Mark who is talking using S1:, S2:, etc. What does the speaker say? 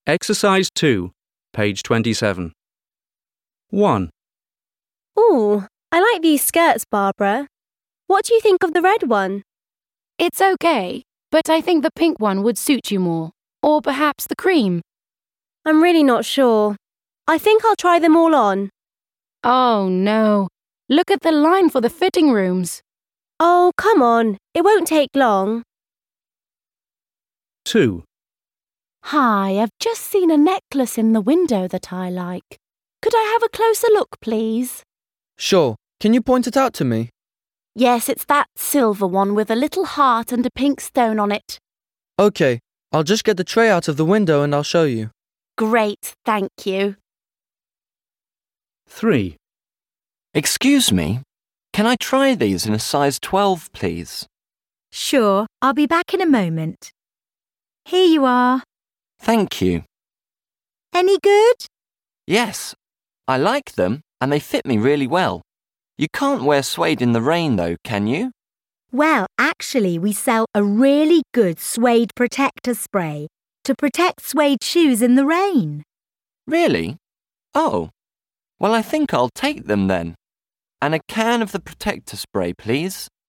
S1: Exercise 2, page 27. 1,
S2: Ooh, I like these skirts, Barbara. What do you think of the red one?
S3: It's okay, but I think the pink one would suit you more. Or perhaps the cream.
S2: I'm really not sure. I think I'll try them all on.
S3: Oh, no. Look at the line for the fitting rooms.
S2: Oh, come on. It won't take long.
S1: 2,
S3: Hi, I've just seen a necklace in the window that I like. Could I have a closer look, please?
S4: Sure. Can you point it out to me?
S3: Yes, it's that silver one with a little heart and a pink stone on it.
S4: Okay, I'll just get the tray out of the window and I'll show you.
S3: Great, thank you.
S1: 3,
S5: Excuse me, can I try these in a size 12, please?
S6: Sure, I'll be back in a moment. Here you are.
S5: Thank you.
S6: Any good?
S5: Yes, I like them and they fit me really well. You can't wear suede in the rain though, can you?
S6: Well, actually, we sell a really good suede protector spray to protect suede shoes in the rain.
S5: Really? Oh, well I think I'll take them then. And a can of the protector spray, please.